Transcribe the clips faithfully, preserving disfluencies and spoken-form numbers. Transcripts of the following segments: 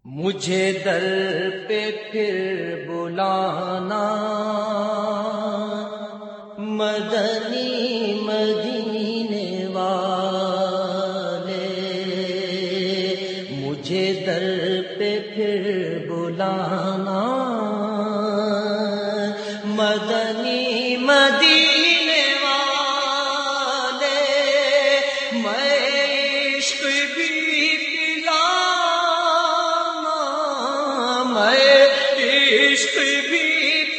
مجھے در پہ پھر بلانا مدنی مدینے والے، مجھے در پہ پھر بلانا مدنی مدینے والے، میں عشق بھی پلانا، میں عشق بھی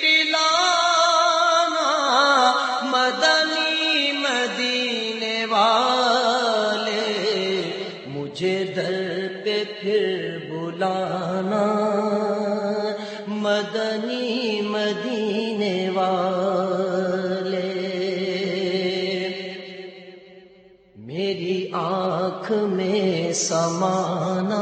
پلانا مدنی مدینے والے، مجھے در پہ پھر بلانا مدنی مدینے والے۔ میری آنکھ میں سمانا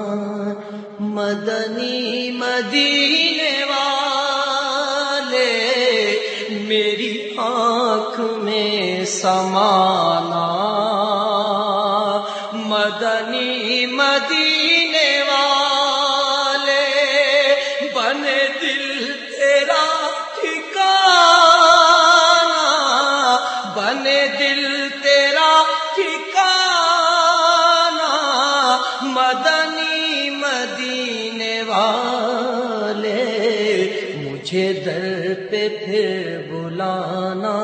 مدنی مدینے والے، میری آنکھ میں سمانا مدنی مدینے والے، بنے دل تیرا ٹھکانا، بنے دل تیرا ٹھکانا مدنی مدینے والے، مجھے در پہ پھر بلانا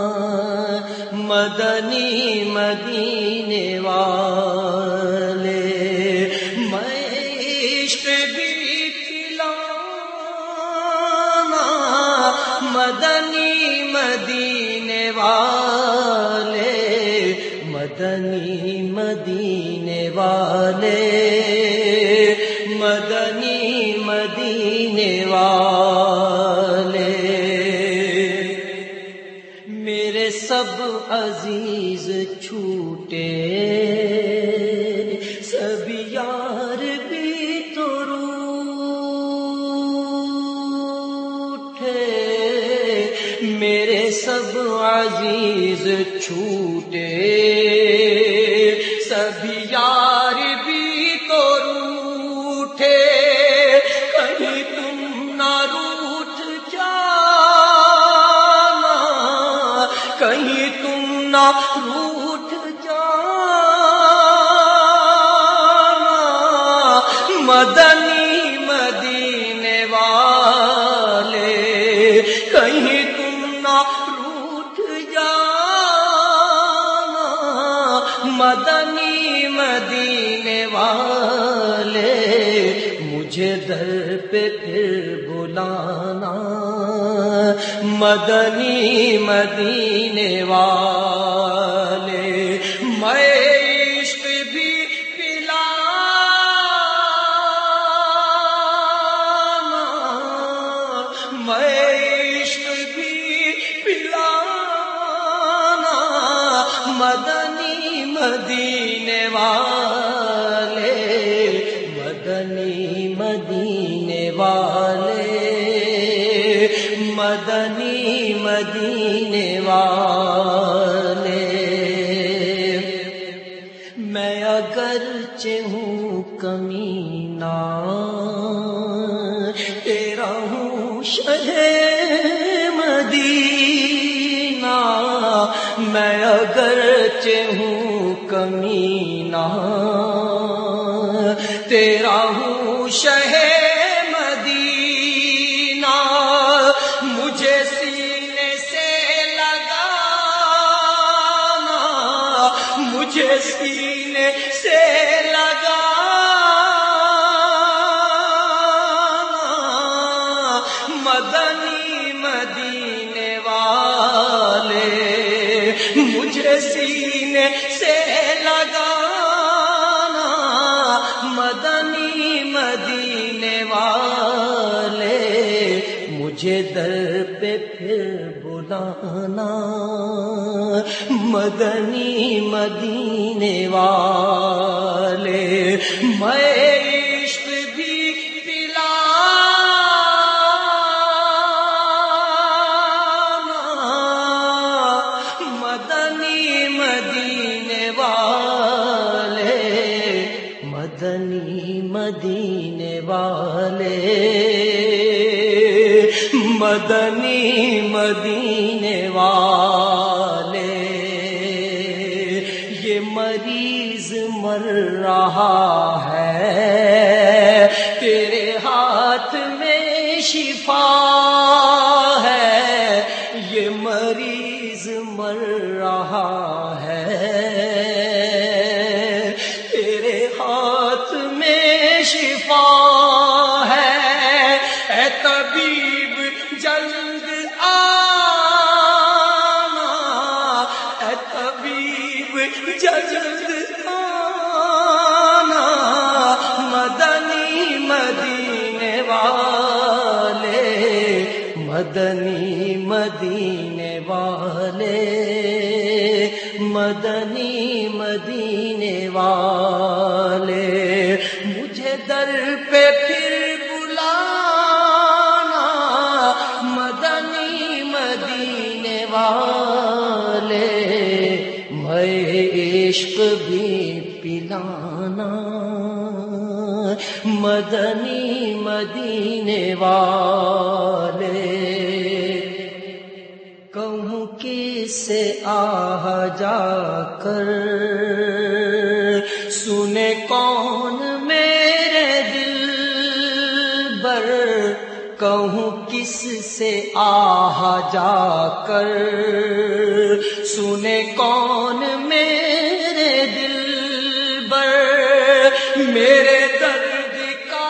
مدنی مدینے والے، میں عشق بھی پلانا مدنی مدینے والے، مدنی مدینے والے، مدنی مدینے والے۔ میرے سب عزیز چھوٹے، سب یار بھی تو روٹھے، میرے سب عزیز چھوٹے، سب یار بھی تو روٹھے، کہیں تم نہ روٹھ جانا، کہیں تم نہ روٹھ جانا مدنی مدینے والے، کہیں تم نہ روٹھ جانا مدنی مدینے والے، مجھے در پہ پھر بلانا مدنی مدینے والے، میں عشق بھی پلانا، میں عشق بھی پلانا مدنی مدینے والے، مدنی مدینے والے، مدنی مدینے والے۔ میں اگرچہ ہوں کمینہ، تیرا ہوں شہ مدینہ، میں اگرچہ ہوں کمینہ، تیرا ہوں شہ مدینہ، مجھے سینے سے لگانا، مجھے سینے سے لگانا مدنی مدینے والے، مجھے سینے سے لگانا مدنی مدینے والے، مجھے در پہ پھر بلانا مدنی مدینے والے، میں عشق بھی پلانا مدنی مدینے والے، مدنی مدینے مدینے والے، مدنی مدینے والے، یہ مریض مر رہا ہے تیرے ہاتھ میں شفا ہے، یہ مریض مر رہا ہے تیرے ہاتھ میں شفا ہے، اے طبیب جلد آنا، اے طبیب جلد آنا، مدنی مدینے والے، مدنی مدینے والے، مدنی مدینے والے، مجھے در پہ پھر بلانا، مدنی مدینے والے، میں عشق بھی پلانا، مدنی مدینے والے، کہوں کس سے آہ جا کر سنے کون میرے دل بر، کہوں کس سے آہ جا کر سنے کون میرے دل بر، میرے درد کا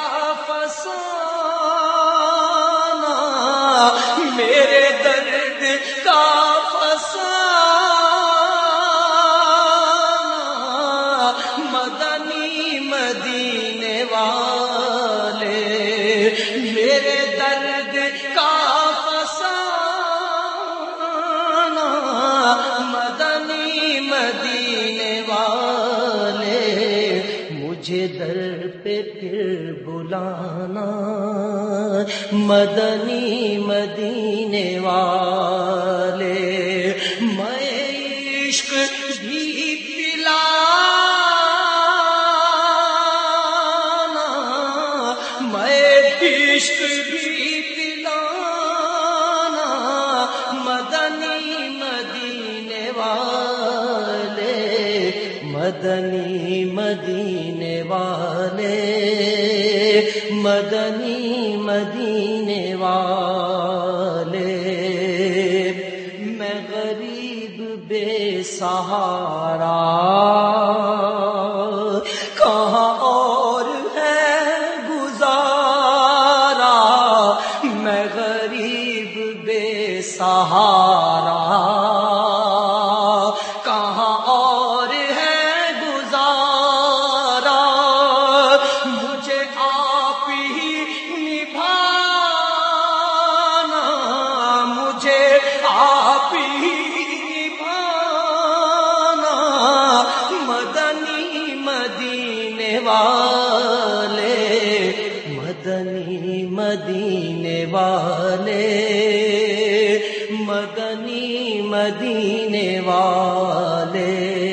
فسانہ، میرے درد کا فسانہ، مدنی مدینے والے، میرے درد کا فسانہ، مدنی مدینے والے، مجھے در پہ پھر بلانا، مدنی مدینے والے، میں عشق بھی پلانا، میں عشق بھی پلانا، مدنی مدینے والے، مدنی مدینے والے، مدنی مدینے والے، میں غریب بے سہارا، کہاں اور ہے گزارا، میں غریب بے سہارا، کہاں اور ہے گزارا، مجھے آپ ہی نبھانا، مجھے آپ ہی نبھانا، مدنی مدینے والے، مدنی مدینے والے، مدنی مدینے والے،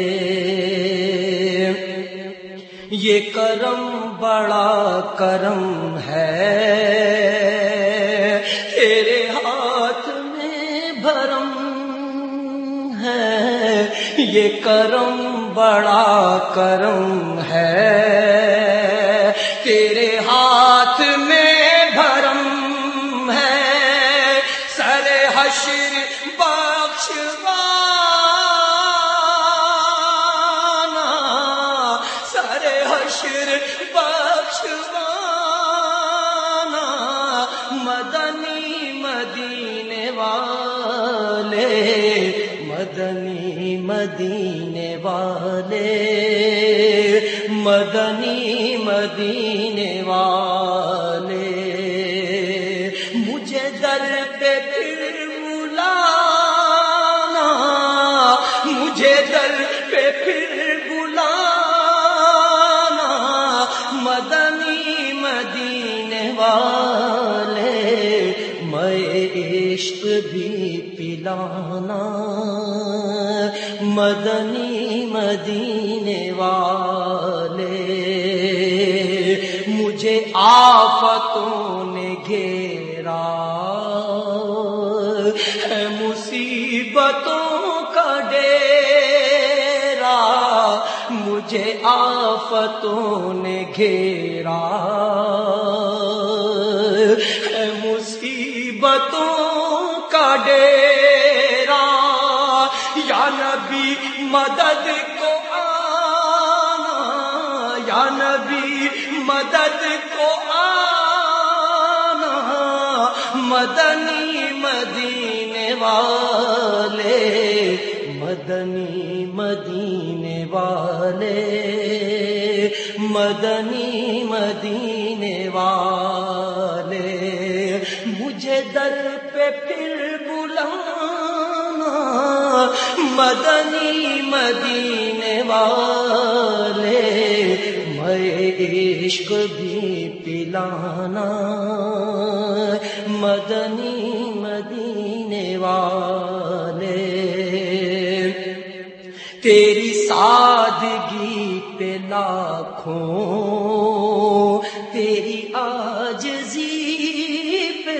یہ کرم بڑا کرم ہے تیرے ہاتھ میں بھرم ہے، یہ کرم بڑا کرم ہے تیرے ہاتھ میں بھرم ہے، سر حشر بخشوانا، سر حشر بخشوانا، مدنی مدینے والے، مدنی مدینے والے، مدنی مدینے والے، مجھے در پہ پھر بلانا، مجھے در پہ پھر بلانا، مدنی مدینے والے، میں عشق بھی پلانا، مدنی مدینے والے، مجھے آفتوں نے گھیرا ہے مصیبتوں کا ڈیرا، مجھے آفتوں نے گھیرا ہے مصیبتوں کا ڈیرا، یا نبی مدد کو آنا، یا نبی مدد کو آنا، مدنی مدینے والے، مدنی مدینے والے، مدنی مدینے والے، مجھے در پہ پھر بلانا، مدنی مدینے والے، میں عشق بھی پلانا، مدنی مدینے والے، تیری سادگی پہ لاکھوں، تیری عاجزی پہ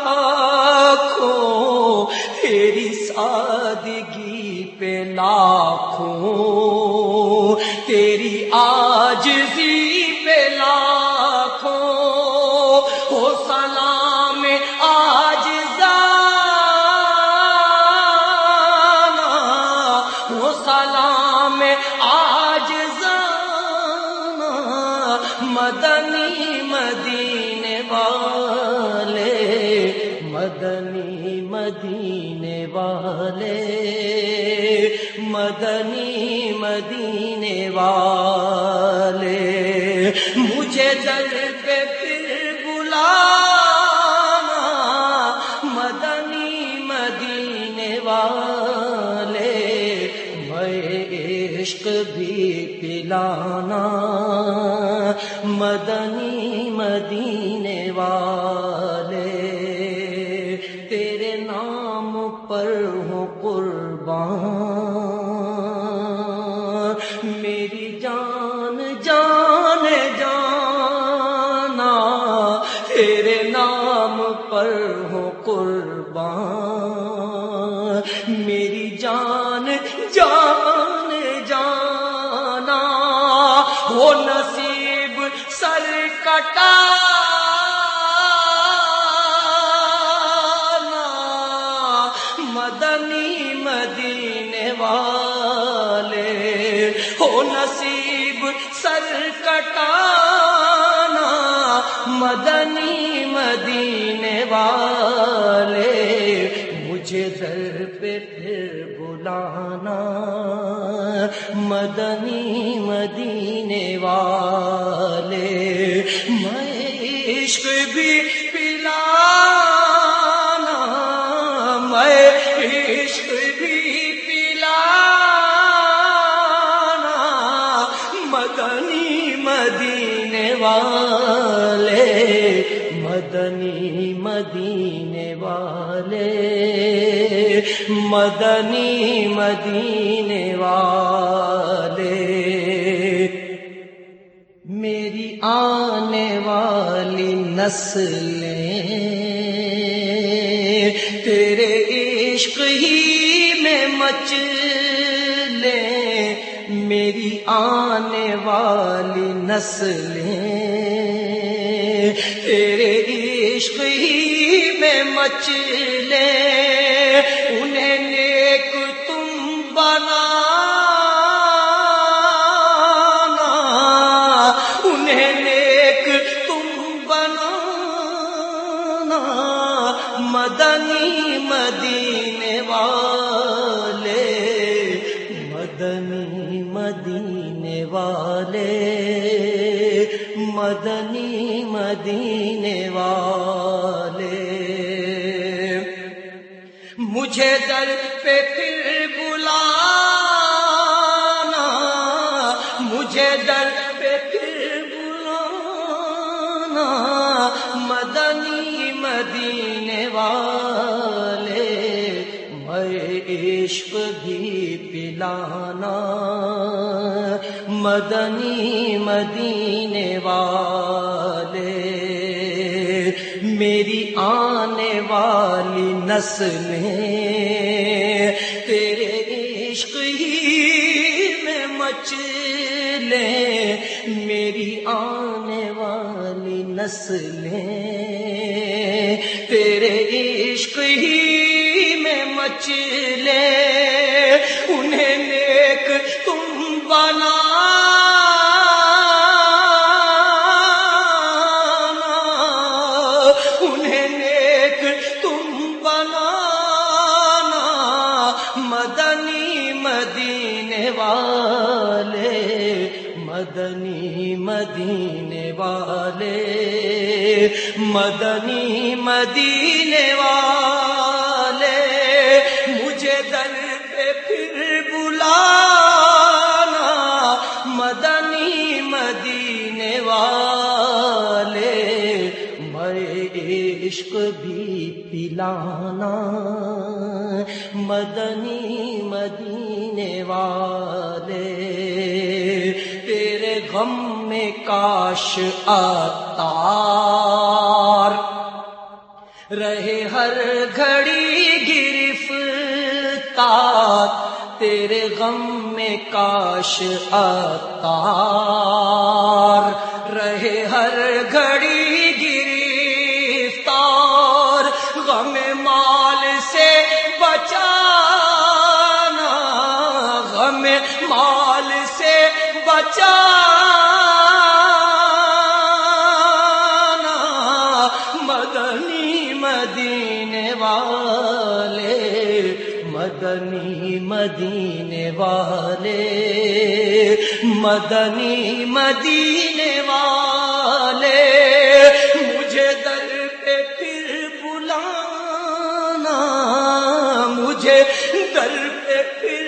لاکھوں، تیری سادگی پہ لاکھوں، تیری عاجزی پہ لاکھوں، ہو سلام عاجزانہ، ہو سلام عاجزانہ، مدنی مدینے والے، مدنی مدینے والے، مدنی مدینے والے، مجھے در پہ پھر بلانا، مدنی مدینے والے، میں عشق بھی پلانا، مدنی مدینے والے، تیرے نام پر ہوں قربان، میری جان جان جانا، تیرے نام پر ہوں قربان، میری جان جان جانا، وہ نصیب سر کٹانا، مدنی مدینے والے، ہو نصیب سر کٹانا، مدنی مدینے والے، مجھے در پہ پھر بلانا، مدنی مدینے والے، میں عشق بھی پلانا، میں عشق بھی پلانا، مدنی مدینے والے، مدنی مدینے والے، مدنی مدینے والے، میری آنے والی نسلیں تیرے عشق ہی میں مچلیں، میری آنے والی نسلیں تیرے عشق ہی میں مچلیں، انہیں نیک تم بنانا، انہیں نیک تم بنانا، مدنی مدینے والے، مدنی مدینے والے، مدنی مدینے والے، مجھے در پہ پھر بلانا، مجھے در پہ پھر بلانا، مدنی مدینے والے، میں عشق بھی پلانا، مدنی مدینے والے، میری آنے والی نسلیں تیرے عشق ہی میں مچلیں، میری آنے والی نسلیں تیرے عشق ہی میں مچلیں، انہیں نیک تم بنا مدینے والے، مدنی مدینے والے، مدنی مدینے والے، مجھے در پہ پھر بلانا، مدنی مدینے والے، میں عشق بھی پلانا، مدنی مدینے والے، تیرے غم میں کاش عطار رہے ہر گھڑی گرفتار، تیرے غم میں کاش عطار رہے ہر گھڑی گرفتار، غم مال سے بچانا، غم مال سے بچانا، مدنی مدینے والے، مدنی مدینے والے، مدنی مدینے والے، مجھے در پہ پھر بلانا، مجھے در پہ پھر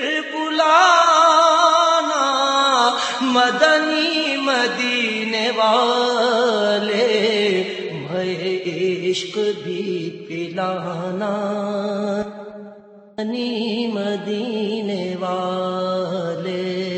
بلانا، مدنی مدینے والے، میں عشق بھی پلانا، مدنی مدینے والے۔